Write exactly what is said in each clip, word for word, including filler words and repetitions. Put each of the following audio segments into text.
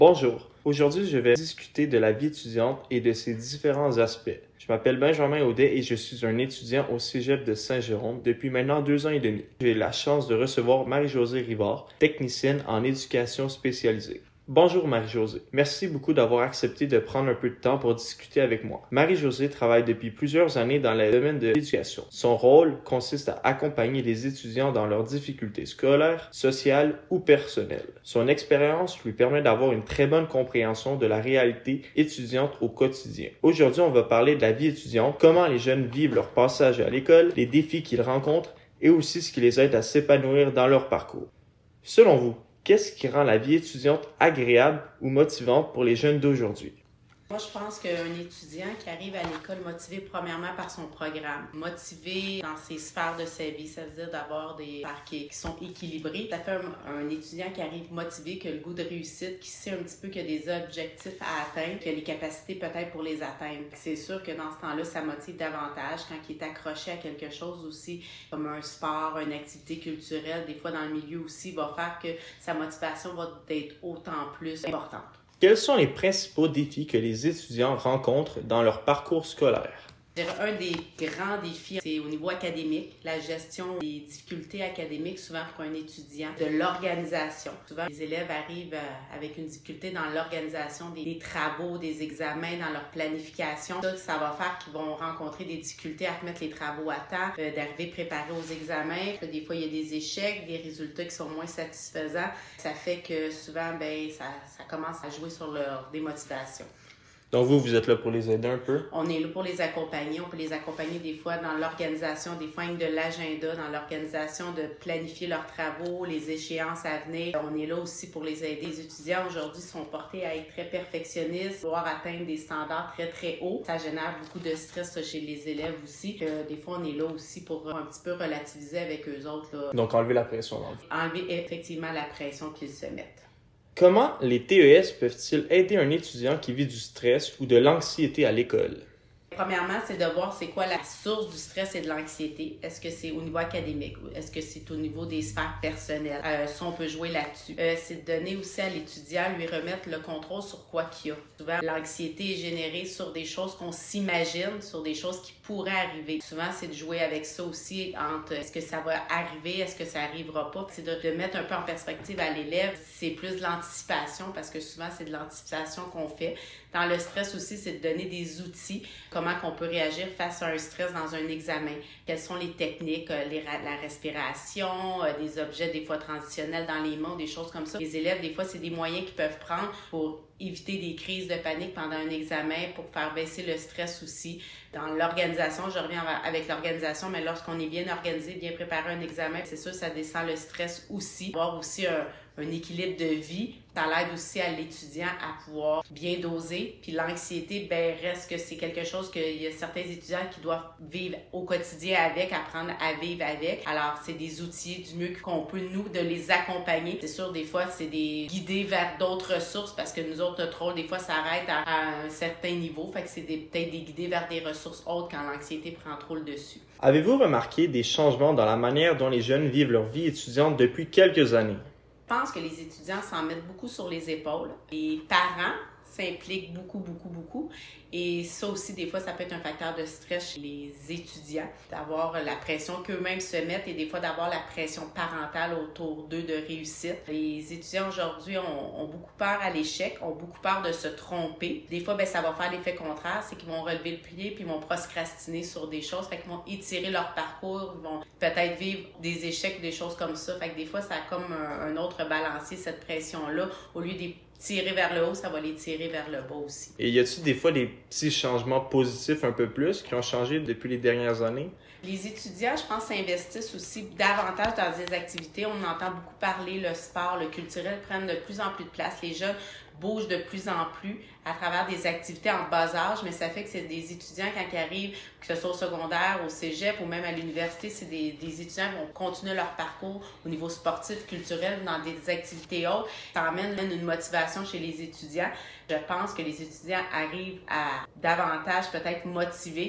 Bonjour, aujourd'hui je vais discuter de la vie étudiante et de ses différents aspects. Je m'appelle Benjamin Audet et je suis un étudiant au Cégep de Saint-Jérôme depuis maintenant deux ans et demi. J'ai la chance de recevoir Marie-Josée Rivard, technicienne en éducation spécialisée. Bonjour Marie-Josée, merci beaucoup d'avoir accepté de prendre un peu de temps pour discuter avec moi. Marie-Josée travaille depuis plusieurs années dans le domaine de l'éducation. Son rôle consiste à accompagner les étudiants dans leurs difficultés scolaires, sociales ou personnelles. Son expérience lui permet d'avoir une très bonne compréhension de la réalité étudiante au quotidien. Aujourd'hui, on va parler de la vie étudiante, comment les jeunes vivent leur passage à l'école, les défis qu'ils rencontrent et aussi ce qui les aide à s'épanouir dans leur parcours. Selon vous, qu'est-ce qui rend la vie étudiante agréable ou motivante pour les jeunes d'aujourd'hui? Moi, je pense qu'un étudiant qui arrive à l'école motivé premièrement par son programme, motivé dans ses sphères de sa vie, ça veut dire d'avoir des sphères qui, qui sont équilibrées. Ça fait un, un étudiant qui arrive motivé, qui a le goût de réussite, qui sait un petit peu qu'il y a des objectifs à atteindre, qui a les capacités peut-être pour les atteindre. C'est sûr que dans ce temps-là, ça motive davantage quand il est accroché à quelque chose aussi, comme un sport, une activité culturelle, des fois dans le milieu aussi, va faire que sa motivation va être autant plus importante. Quels sont les principaux défis que les étudiants rencontrent dans leur parcours scolaire? Je dirais un des grands défis, c'est au niveau académique, la gestion des difficultés académiques, souvent pour un étudiant, de l'organisation. Souvent, les élèves arrivent avec une difficulté dans l'organisation des, des travaux, des examens, dans leur planification. Ça, ça va faire qu'ils vont rencontrer des difficultés à remettre les travaux à temps, euh, d'arriver préparés aux examens. Des fois, il y a des échecs, des résultats qui sont moins satisfaisants. Ça fait que souvent, ben, ça, ça commence à jouer sur leur démotivation. Donc vous, vous êtes là pour les aider un peu? On est là pour les accompagner. On peut les accompagner des fois dans l'organisation, des fois avec de l'agenda, dans l'organisation de planifier leurs travaux, les échéances à venir. On est là aussi pour les aider. Les étudiants aujourd'hui sont portés à être très perfectionnistes, vouloir atteindre des standards très très hauts. Ça génère beaucoup de stress chez les élèves aussi. Euh, des fois, on est là aussi pour un petit peu relativiser avec eux autres. Là. Donc enlever la pression dans le fond. Enlever effectivement la pression qu'ils se mettent. Comment les T E S peuvent-ils aider un étudiant qui vit du stress ou de l'anxiété à l'école? Premièrement, c'est de voir c'est quoi la source du stress et de l'anxiété. Est-ce que c'est au niveau académique ou est-ce que c'est au niveau des sphères personnelles? Euh, ça, on peut jouer là-dessus. Euh, c'est de donner aussi à l'étudiant, lui remettre le contrôle sur quoi qu'il y a. Souvent, l'anxiété est générée sur des choses qu'on s'imagine, sur des choses qui pourraient arriver. Souvent, c'est de jouer avec ça aussi entre est-ce que ça va arriver, est-ce que ça arrivera pas. C'est de, de mettre un peu en perspective à l'élève. C'est plus de l'anticipation parce que souvent, c'est de l'anticipation qu'on fait. Dans le stress aussi, c'est de donner des outils, comment qu'on peut réagir face à un stress dans un examen. Quelles sont les techniques, les, la respiration, euh, des objets des fois transitionnels dans les mains, des choses comme ça. Les élèves, des fois, c'est des moyens qu'ils peuvent prendre pour éviter des crises de panique pendant un examen, pour faire baisser le stress aussi. Dans l'organisation, je reviens avec l'organisation, mais lorsqu'on est bien organisé, bien préparé un examen, c'est sûr, ça descend le stress aussi. Avoir aussi un, un équilibre de vie, ça l'aide aussi à l'étudiant à pouvoir bien doser. Puis l'anxiété, ben reste que c'est quelque chose qu'il y a certains étudiants qui doivent vivre au quotidien avec, apprendre à vivre avec. Alors, c'est des outils du mieux qu'on peut, nous, de les accompagner. C'est sûr, des fois, c'est des guider vers d'autres ressources parce que nous autres, notre rôle, des fois, s'arrête à, à un certain niveau. Fait que c'est des, peut-être des guider vers des ressources autres quand l'anxiété prend trop le dessus. Avez-vous remarqué des changements dans la manière dont les jeunes vivent leur vie étudiante depuis quelques années? Je pense que les étudiants s'en mettent beaucoup sur les épaules. Les parents s'impliquent beaucoup, beaucoup, beaucoup. Et ça aussi, des fois, ça peut être un facteur de stress chez les étudiants, d'avoir la pression qu'eux-mêmes se mettent et des fois d'avoir la pression parentale autour d'eux de réussite. Les étudiants aujourd'hui ont, ont beaucoup peur à l'échec, ont beaucoup peur de se tromper. Des fois, ben, ça va faire l'effet contraire, c'est qu'ils vont relever le pied puis ils vont procrastiner sur des choses, fait qu'ils vont étirer leur parcours, ils vont peut-être vivre des échecs, des choses comme ça. Fait que des fois, ça a comme un, un autre balancier, cette pression-là, au lieu des tirer vers le haut, ça va les tirer vers le bas aussi. Et y a-t-il des fois des petits changements positifs un peu plus qui ont changé depuis les dernières années? Les étudiants, je pense, s'investissent aussi davantage dans des activités. On entend beaucoup parler, le sport, le culturel prennent de plus en plus de place. Les jeunes bougent de plus en plus à travers des activités en bas âge, mais ça fait que c'est des étudiants, quand ils arrivent, que ce soit au secondaire, au cégep ou même à l'université, c'est des, des étudiants qui vont continuer leur parcours au niveau sportif, culturel, dans des activités autres. Ça amène une motivation chez les étudiants. Je pense que les étudiants arrivent à davantage peut-être motiver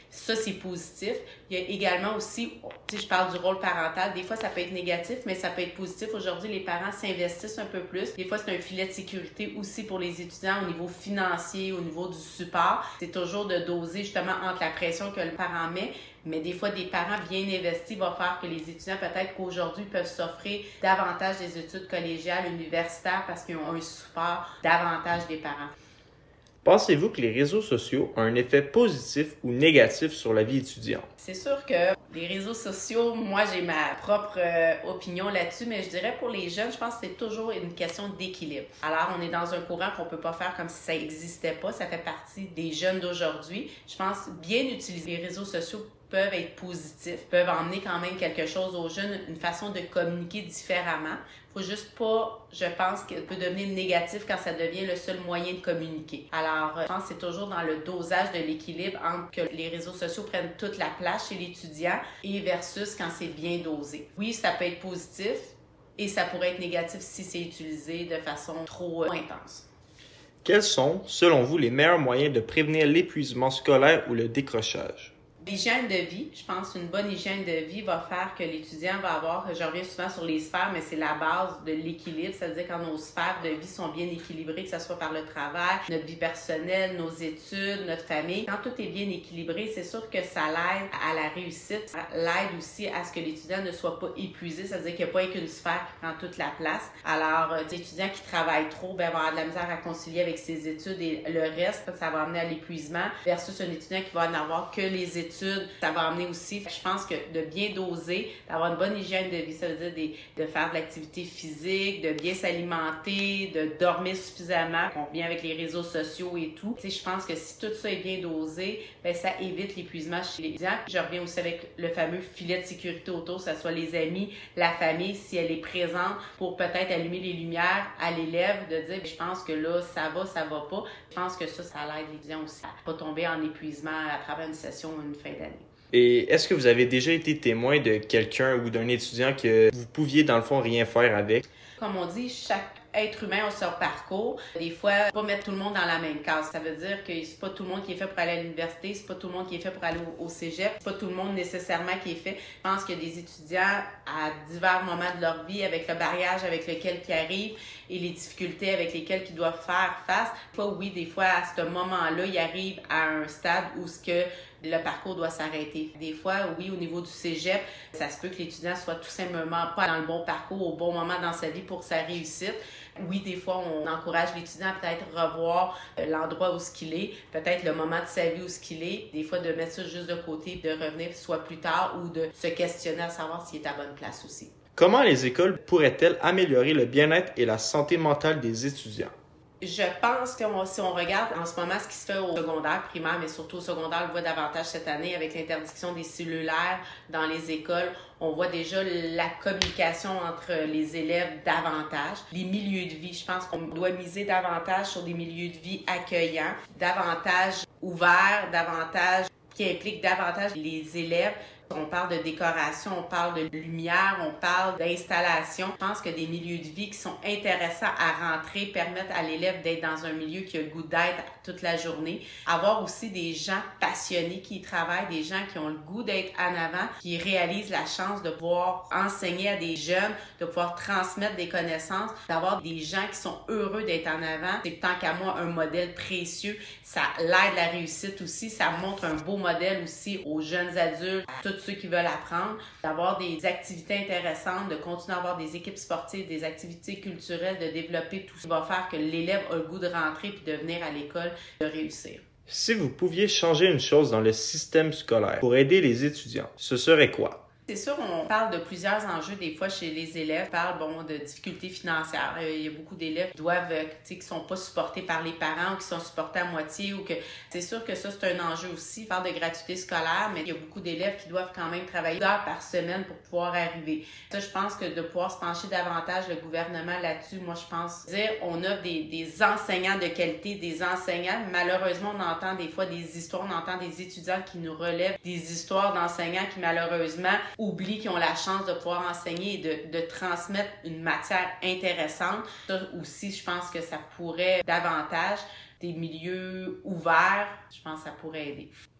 Ça, c'est positif. Il y a également aussi, tu sais, je parle du rôle parental. Des fois, ça peut être négatif, mais ça peut être positif. Aujourd'hui, les parents s'investissent un peu plus. Des fois, c'est un filet de sécurité aussi pour les étudiants au niveau financier, au niveau du support. C'est toujours de doser justement entre la pression que le parent met. Mais des fois, des parents bien investis vont faire que les étudiants, peut-être qu'aujourd'hui, peuvent s'offrir davantage des études collégiales, universitaires, parce qu'ils ont un support davantage des parents. Pensez-vous que les réseaux sociaux ont un effet positif ou négatif sur la vie étudiante? C'est sûr que les réseaux sociaux, moi, j'ai ma propre euh, opinion là-dessus, mais je dirais pour les jeunes, je pense que c'est toujours une question d'équilibre. Alors, on est dans un courant qu'on peut pas faire comme si ça n'existait pas. Ça fait partie des jeunes d'aujourd'hui. Je pense bien utiliser les réseaux sociaux peuvent être positifs, peuvent emmener quand même quelque chose aux jeunes, une façon de communiquer différemment. Faut juste pas, je pense, qu'elle peut devenir négatif quand ça devient le seul moyen de communiquer. Alors, je pense que c'est toujours dans le dosage de l'équilibre entre que les réseaux sociaux prennent toute la place chez l'étudiant et versus quand c'est bien dosé. Oui, ça peut être positif et ça pourrait être négatif si c'est utilisé de façon trop euh, intense. Quels sont, selon vous, les meilleurs moyens de prévenir l'épuisement scolaire ou le décrochage? L'hygiène de vie, je pense qu'une bonne hygiène de vie va faire que l'étudiant va avoir, je reviens souvent sur les sphères, mais c'est la base de l'équilibre, c'est-à-dire quand nos sphères de vie sont bien équilibrées, que ce soit par le travail, notre vie personnelle, nos études, notre famille. Quand tout est bien équilibré, c'est sûr que ça l'aide à la réussite, ça l'aide aussi à ce que l'étudiant ne soit pas épuisé, c'est-à-dire qu'il n'y a pas qu'une sphère qui prend toute la place. Alors, l'étudiant qui travaille trop, ben, va avoir de la misère à concilier avec ses études et le reste, ça va amener à l'épuisement, versus un étudiant qui va n'avoir que les études. Ça va amener aussi, je pense que de bien doser, d'avoir une bonne hygiène de vie, ça veut dire des, de faire de l'activité physique, de bien s'alimenter, de dormir suffisamment. On revient avec les réseaux sociaux et tout. Tu sais, je pense que si tout ça est bien dosé, ben ça évite l'épuisement chez les étudiants. Je reviens aussi avec le fameux filet de sécurité autour, que ce soit les amis, la famille, si elle est présente pour peut-être allumer les lumières à l'élève, de dire, je pense que là, ça va, ça va pas. Je pense que ça, ça l'aide l'étudiant aussi à pas tomber en épuisement à travers une session ou une fin d'année. Et est-ce que vous avez déjà été témoin de quelqu'un ou d'un étudiant que vous pouviez, dans le fond, rien faire avec? Comme on dit, chaque être humain a son parcours. Des fois, pas mettre tout le monde dans la même case. Ça veut dire que c'est pas tout le monde qui est fait pour aller à l'université, c'est pas tout le monde qui est fait pour aller au, au cégep, c'est pas tout le monde nécessairement qui est fait. Je pense qu'il y a des étudiants à divers moments de leur vie avec le barrage avec lequel ils arrivent et les difficultés avec lesquelles ils doivent faire face. Des fois, oui, des fois, à ce moment-là, ils arrivent à un stade où ce que le parcours doit s'arrêter. Des fois, oui, au niveau du cégep, ça se peut que l'étudiant soit tout simplement pas dans le bon parcours au bon moment dans sa vie pour sa réussite. Oui, des fois, on encourage l'étudiant à peut-être revoir l'endroit où ce qu'il est, peut-être le moment de sa vie où ce qu'il est. Des fois, de mettre ça juste de côté, de revenir soit plus tard ou de se questionner à savoir s'il est à bonne place aussi. Comment les écoles pourraient-elles améliorer le bien-être et la santé mentale des étudiants? Je pense que si on regarde en ce moment ce qui se fait au secondaire, primaire, mais surtout au secondaire, on le voit davantage cette année avec l'interdiction des cellulaires dans les écoles. On voit déjà la communication entre les élèves davantage. Les milieux de vie, je pense qu'on doit miser davantage sur des milieux de vie accueillants, davantage ouverts, davantage qui impliquent davantage les élèves. On parle de décoration, on parle de lumière, on parle d'installation. Je pense que des milieux de vie qui sont intéressants à rentrer permettent à l'élève d'être dans un milieu qui a le goût d'être toute la journée. Avoir aussi des gens passionnés qui y travaillent, des gens qui ont le goût d'être en avant, qui réalisent la chance de pouvoir enseigner à des jeunes, de pouvoir transmettre des connaissances, d'avoir des gens qui sont heureux d'être en avant. C'est tant qu'à moi un modèle précieux. Ça l'aide la réussite aussi. Ça montre un beau modèle aussi aux jeunes adultes, à tous ceux qui veulent apprendre, d'avoir des activités intéressantes, de continuer à avoir des équipes sportives, des activités culturelles, de développer tout ce qui va faire que l'élève a le goût de rentrer puis de venir à l'école, de réussir. Si vous pouviez changer une chose dans le système scolaire pour aider les étudiants, ce serait quoi? C'est sûr, on parle de plusieurs enjeux des fois chez les élèves. On parle bon, de difficultés financières. Il y a beaucoup d'élèves qui doivent, tu sais, qui sont pas supportés par les parents ou qui sont supportés à moitié ou que c'est sûr que ça, c'est un enjeu aussi. Faire de gratuité scolaire, mais il y a beaucoup d'élèves qui doivent quand même travailler deux heures par semaine pour pouvoir arriver. Ça, je pense que de pouvoir se pencher davantage le gouvernement là-dessus, moi, je pense dire on a des, des enseignants de qualité, des enseignants. Malheureusement, on entend des fois des histoires, on entend des étudiants qui nous relèvent des histoires d'enseignants qui, malheureusement, oublient qu'ils ont la chance de pouvoir enseigner et de, de transmettre une matière intéressante. Ça aussi, je pense que ça pourrait davantage des milieux ouverts. Je pense que ça pourrait aider.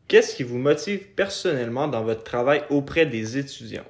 Qu'est-ce qui vous motive personnellement dans votre travail auprès des étudiants?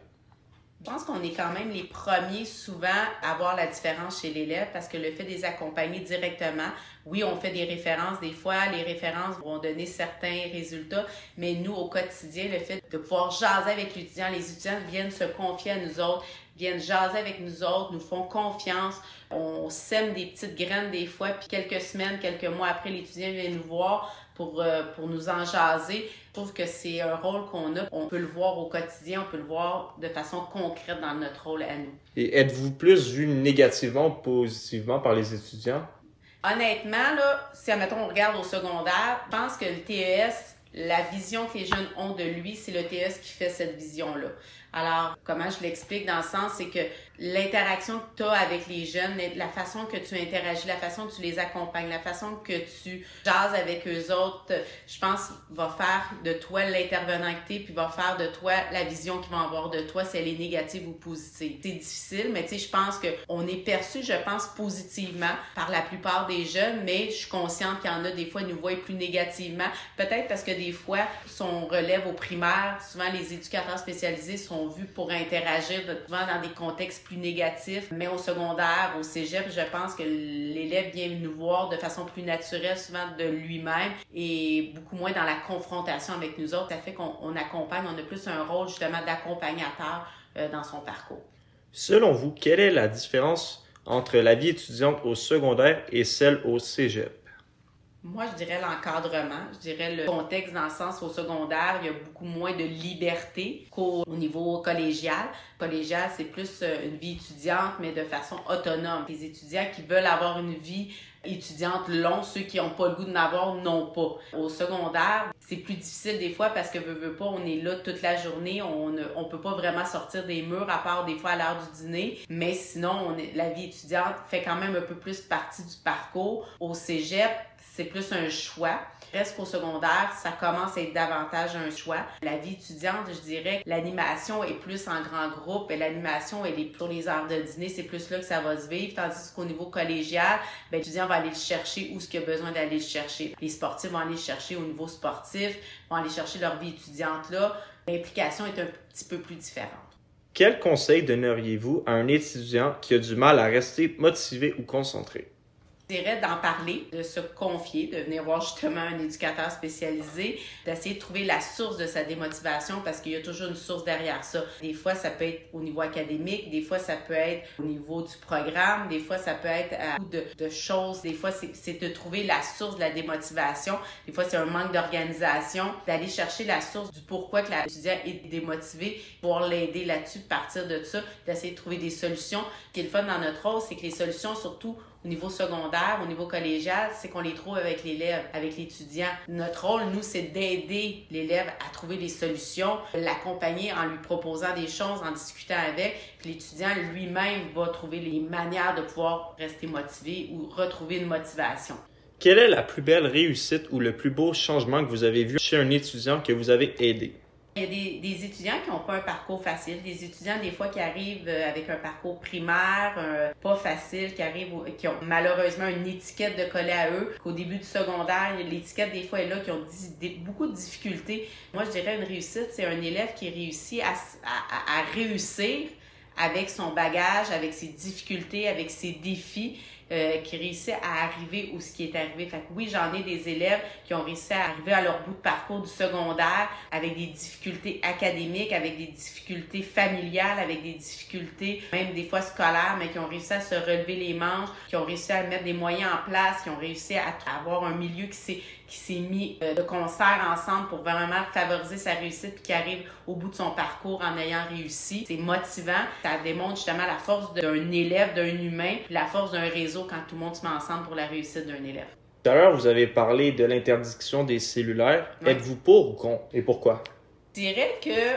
Je pense qu'on est quand même les premiers souvent à voir la différence chez l'élève parce que le fait de les accompagner directement, oui, on fait des références. Des fois, les références vont donner certains résultats, mais nous, au quotidien, le fait de pouvoir jaser avec l'étudiant, les étudiants viennent se confier à nous autres, viennent jaser avec nous autres, nous font confiance. On sème des petites graines des fois, puis quelques semaines, quelques mois après, l'étudiant vient nous voir pour, euh, pour nous en jaser. Je trouve que c'est un rôle qu'on a. On peut le voir au quotidien, on peut le voir de façon concrète dans notre rôle à nous. Et êtes-vous plus vu négativement ou positivement par les étudiants? Honnêtement, là, si admettons, on regarde au secondaire, je pense que le T E S, la vision que les jeunes ont de lui, c'est le T E S qui fait cette vision-là. Alors, comment je l'explique dans le sens, c'est que l'interaction que tu as avec les jeunes, la façon que tu interagis, la façon que tu les accompagnes, la façon que tu jases avec eux autres, je pense, va faire de toi l'intervenant que t'es, puis va faire de toi la vision qu'ils vont avoir de toi, si elle est négative ou positive. C'est difficile, mais tu sais, je pense qu'on est perçu, je pense, positivement par la plupart des jeunes, mais je suis consciente qu'il y en a des fois, ils nous voient plus négativement. Peut-être parce que des fois, si on relève au primaire, souvent les éducateurs spécialisés sont vus pour interagir souvent dans des contextes plus négatifs, mais au secondaire, au cégep, je pense que l'élève vient nous voir de façon plus naturelle, souvent de lui-même, et beaucoup moins dans la confrontation avec nous autres. Ça fait qu'on on accompagne, on a plus un rôle justement d'accompagnateur euh, dans son parcours. Selon vous, quelle est la différence entre la vie étudiante au secondaire et celle au cégep? Moi, je dirais l'encadrement, je dirais le contexte dans le sens au secondaire, il y a beaucoup moins de liberté qu'au niveau collégial. Collégial, c'est plus une vie étudiante, mais de façon autonome. Les étudiants qui veulent avoir une vie étudiante longue, ceux qui n'ont pas le goût d'en avoir, n'ont pas. Au secondaire, c'est plus difficile des fois parce que veut, veut pas, on est là toute la journée, on ne on peut pas vraiment sortir des murs à part des fois à l'heure du dîner, mais sinon, on est, la vie étudiante fait quand même un peu plus partie du parcours. Au cégep, c'est plus un choix. Reste qu'au secondaire, ça commence à être davantage un choix. La vie étudiante, je dirais, l'animation est plus en grand groupe et l'animation, elle est pour les heures de dîner, c'est plus là que ça va se vivre. Tandis qu'au niveau collégial, ben, l'étudiant va aller le chercher où ce qu'il a besoin d'aller le chercher. Les sportifs vont aller le chercher au niveau sportif, vont aller chercher leur vie étudiante là. L'implication est un petit peu plus différente. Quel conseil donneriez-vous à un étudiant qui a du mal à rester motivé ou concentré? Je dirais d'en parler, de se confier, de venir voir justement un éducateur spécialisé, d'essayer de trouver la source de sa démotivation parce qu'il y a toujours une source derrière ça. Des fois, ça peut être au niveau académique, des fois, ça peut être au niveau du programme, des fois, ça peut être à beaucoup de, de choses. Des fois, c'est, c'est de trouver la source de la démotivation. Des fois, c'est un manque d'organisation, d'aller chercher la source du pourquoi que l'étudiant est démotivé, pouvoir l'aider là-dessus, partir de ça, d'essayer de trouver des solutions. Ce qui est le fun dans notre rôle, c'est que les solutions, surtout au niveau secondaire, au niveau collégial, c'est qu'on les trouve avec l'élève, avec l'étudiant. Notre rôle, nous, c'est d'aider l'élève à trouver des solutions, l'accompagner en lui proposant des choses, en discutant avec. Puis l'étudiant lui-même va trouver les manières de pouvoir rester motivé ou retrouver une motivation. Quelle est la plus belle réussite ou le plus beau changement que vous avez vu chez un étudiant que vous avez aidé? Il y a des, des étudiants qui n'ont pas un parcours facile, des étudiants des fois qui arrivent avec un parcours primaire euh, pas facile, qui arrivent, qui ont malheureusement une étiquette de coller à eux, qu'au début du secondaire, l'étiquette des fois est là, qui ont di- des, beaucoup de difficultés. Moi, je dirais une réussite, c'est un élève qui réussit à, à, à réussir avec son bagage, avec ses difficultés, avec ses défis. Euh, qui réussit à arriver où ce qui est arrivé. Fait que oui, j'en ai des élèves qui ont réussi à arriver à leur bout de parcours du secondaire avec des difficultés académiques, avec des difficultés familiales, avec des difficultés même des fois scolaires, mais qui ont réussi à se relever les manches, qui ont réussi à mettre des moyens en place, qui ont réussi à avoir un milieu qui s'est qui s'est mis euh, de concert ensemble pour vraiment favoriser sa réussite puis qui arrive au bout de son parcours en ayant réussi. C'est motivant. Ça démontre justement la force d'un élève, d'un humain, puis la force d'un réseau quand tout le monde se met ensemble pour la réussite d'un élève. Tout à l'heure, vous avez parlé de l'interdiction des cellulaires. Oui. Êtes-vous pour ou contre et pourquoi? Je dirais que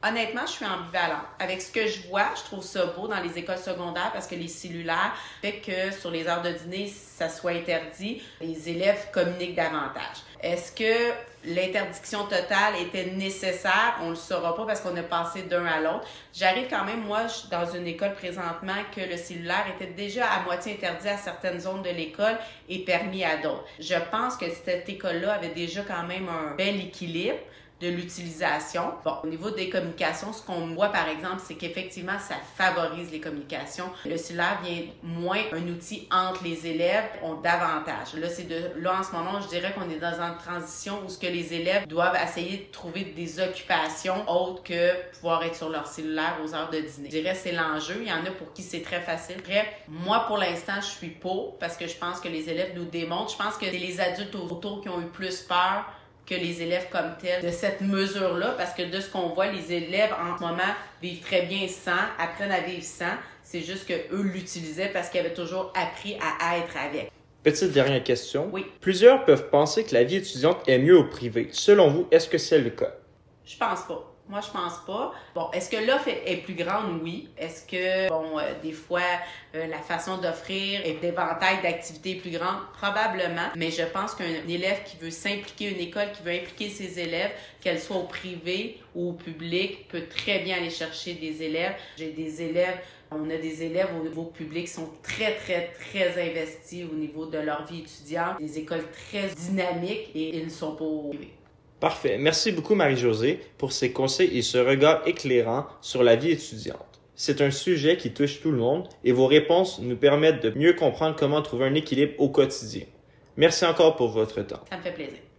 Honnêtement, je suis ambivalente. Avec ce que je vois, je trouve ça beau dans les écoles secondaires parce que les cellulaires fait que sur les heures de dîner, ça soit interdit, les élèves communiquent davantage. Est-ce que l'interdiction totale était nécessaire? On le saura pas parce qu'on a passé d'un à l'autre. J'arrive quand même, moi, je suis dans une école présentement que le cellulaire était déjà à moitié interdit à certaines zones de l'école et permis à d'autres. Je pense que cette école-là avait déjà quand même un bel équilibre de l'utilisation. Bon, au niveau des communications, ce qu'on voit par exemple, c'est qu'effectivement, ça favorise les communications. Le cellulaire vient moins un outil entre les élèves, ont davantage. Là, c'est de, là, en ce moment, je dirais qu'on est dans une transition où ce que les élèves doivent essayer de trouver des occupations autres que pouvoir être sur leur cellulaire aux heures de dîner. Je dirais c'est l'enjeu. Il y en a pour qui c'est très facile. Après, moi, pour l'instant, je suis pour parce que je pense que les élèves nous démontrent. Je pense que c'est les adultes autour qui ont eu plus peur que les élèves comme tels de cette mesure-là, parce que de ce qu'on voit, les élèves en ce moment vivent très bien sans, apprennent à vivre sans. C'est juste qu'eux l'utilisaient parce qu'ils avaient toujours appris à être avec. Petite dernière question. Oui. Plusieurs peuvent penser que la vie étudiante est mieux au privé. Selon vous, est-ce que c'est le cas? Je pense pas. Moi, je pense pas. Bon, est-ce que l'offre est plus grande? Oui. Est-ce que, bon, euh, des fois, euh, la façon d'offrir et d'éventail d'activités plus grande? Probablement. Mais je pense qu'un élève qui veut s'impliquer, une école qui veut impliquer ses élèves, qu'elle soit au privé ou au public, peut très bien aller chercher des élèves. J'ai des élèves, on a des élèves au niveau public qui sont très, très, très investis au niveau de leur vie étudiante. Des écoles très dynamiques et ils ne sont pas au privé. Parfait. Merci beaucoup, Marie-Josée, pour ces conseils et ce regard éclairant sur la vie étudiante. C'est un sujet qui touche tout le monde et vos réponses nous permettent de mieux comprendre comment trouver un équilibre au quotidien. Merci encore pour votre temps. Ça me fait plaisir.